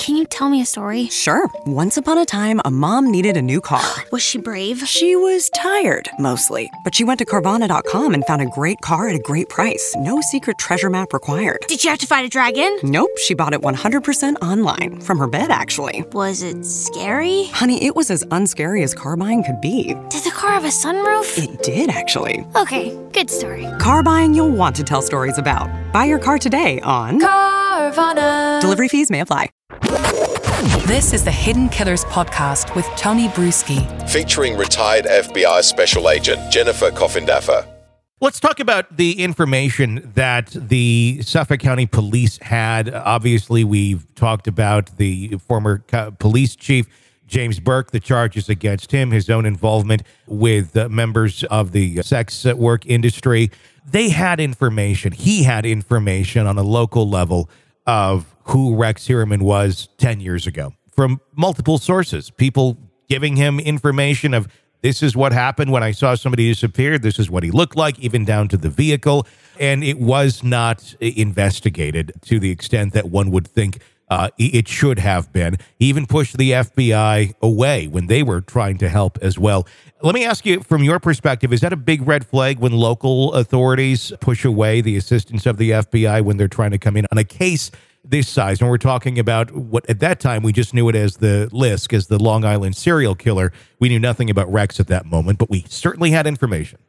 Can you tell me a story? Sure. Once upon a time, a mom needed a new car. Was she brave? She was tired, mostly. But she went to Carvana.com and found a great car at a great price. No secret treasure map required. Did you have to fight a dragon? Nope, she bought it 100% online. From her bed, actually. Was it scary? Honey, it was as unscary as car buying could be. Did the car have a sunroof? It did, actually. Okay, good story. Car buying you'll want to tell stories about. Buy your car today on Carvana. Delivery fees may apply. This is the Hidden Killers podcast with Tony Brueski. Featuring retired FBI Special Agent Jennifer Coffindaffer. Let's talk about the information that the Suffolk County Police had. Obviously, we've talked about the former police chief, James Burke, the charges against him, his own involvement with members of the sex work industry. They had information. He had information on a local level of who Rex Heuermann was 10 years ago from multiple sources, people giving him information of this is what happened when I saw somebody disappear. This is what he looked like, even down to the vehicle. And it was not investigated to the extent that one would think it should have been. He even pushed the FBI away when they were trying to help as well. Let me ask you, from your perspective, is that a big red flag when local authorities push away the assistance of the FBI when they're trying to come in on a case this size? And we're talking about what at that time we just knew it as the Lisk, as the Long Island serial killer. We knew nothing about Rex at that moment, but we certainly had information.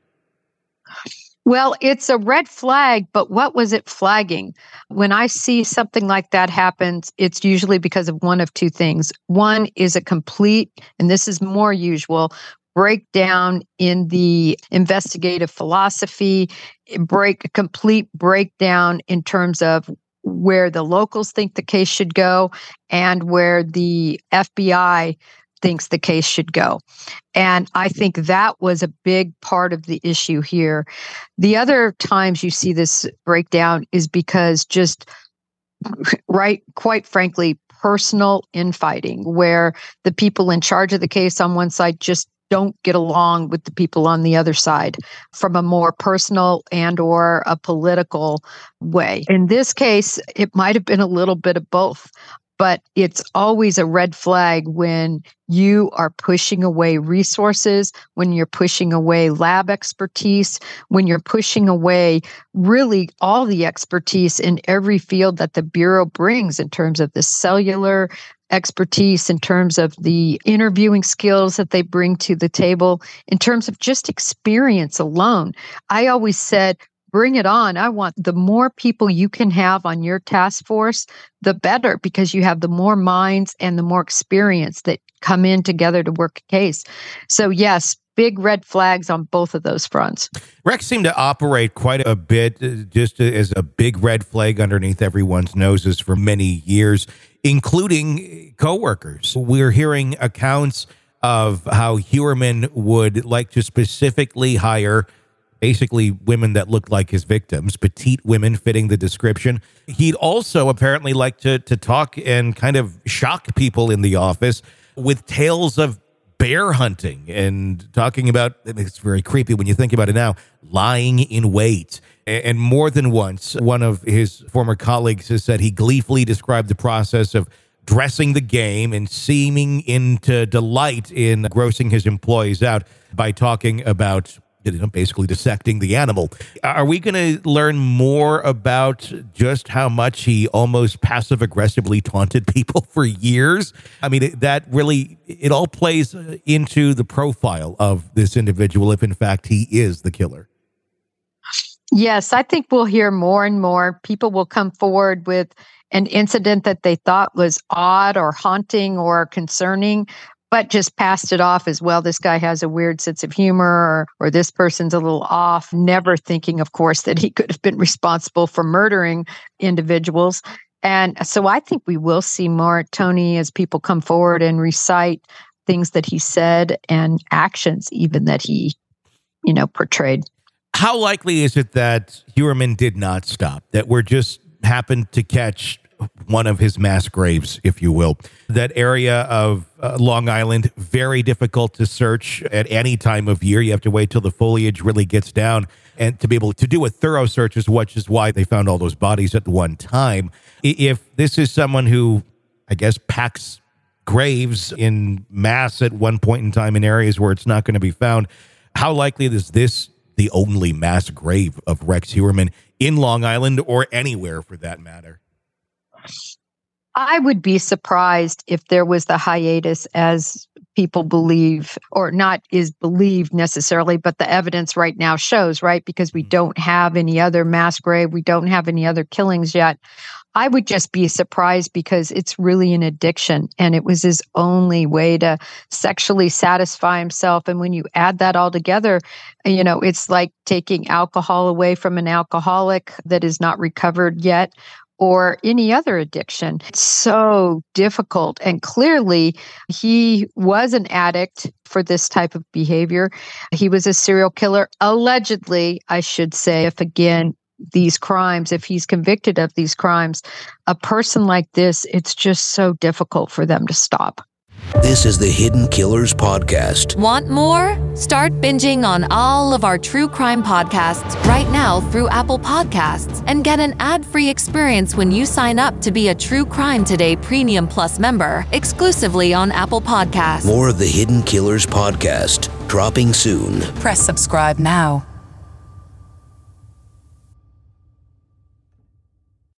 Well, it's a red flag, but what was it flagging? When I see something like that happens, it's usually because of one of two things. One is a complete, and this is more usual, breakdown in the investigative philosophy, complete breakdown in terms of where the locals think the case should go and where the FBI thinks the case should go. And I think that was a big part of the issue here. The other times you see this breakdown is because just, quite frankly, personal infighting, where the people in charge of the case on one side just don't get along with the people on the other side from a more personal and or a political way. In this case, it might have been a little bit of both. But it's always a red flag when you are pushing away resources, when you're pushing away lab expertise, when you're pushing away really all the expertise in every field that the Bureau brings in terms of the cellular expertise, in terms of the interviewing skills that they bring to the table, in terms of just experience alone. I always said, bring it on. I want the more people you can have on your task force, the better, because you have the more minds and the more experience that come in together to work a case. So yes, big red flags on both of those fronts. Rex seemed to operate quite a bit just as a big red flag underneath everyone's noses for many years, including coworkers. We're hearing accounts of how Heuermann would like to specifically hire basically women that looked like his victims, petite women fitting the description. He'd also apparently like to talk and kind of shock people in the office with tales of bear hunting and talking about, it's very creepy when you think about it now, lying in wait. And more than once, one of his former colleagues has said he gleefully described the process of dressing the game and seeming into delight in grossing his employees out by talking about basically dissecting the animal. Are we going to learn more about just how much he almost passive-aggressively taunted people for years? I mean, it all plays into the profile of this individual, if in fact he is the killer. Yes, I think we'll hear more and more. People will come forward with an incident that they thought was odd or haunting or concerning, but just passed it off as, well, this guy has a weird sense of humor, or this person's a little off, never thinking, of course, that he could have been responsible for murdering individuals. And so I think we will see more, Tony, as people come forward and recite things that he said and actions even that he, portrayed. How likely is it that Heuermann did not stop, that we're just happened to catch one of his mass graves, if you will? That area of Long Island, very difficult to search at any time of year. You have to wait till the foliage really gets down and to be able to do a thorough search, which is why they found all those bodies at one time. If this is someone who I guess, packs graves in mass at one point in time in areas where it's not going to be found. How likely is this the only mass grave of Rex Heuermann in Long Island or anywhere for that matter? I would be surprised if there was the hiatus as people believe, or not is believed necessarily, but the evidence right now shows, right? Because we don't have any other mass grave. We don't have any other killings yet. I would just be surprised because it's really an addiction and it was his only way to sexually satisfy himself. And when you add that all together, you know, it's like taking alcohol away from an alcoholic that is not recovered yet, or any other addiction. It's so difficult. And clearly, he was an addict for this type of behavior. He was a serial killer, allegedly, I should say, if again, these crimes, if he's convicted of these crimes, a person like this, it's just so difficult for them to stop. This is the Hidden Killers Podcast. Want more? Start binging on all of our true crime podcasts right now through Apple Podcasts and get an ad-free experience when you sign up to be a True Crime Today Premium Plus member exclusively on Apple Podcasts. More of the Hidden Killers Podcast, dropping soon. Press subscribe now.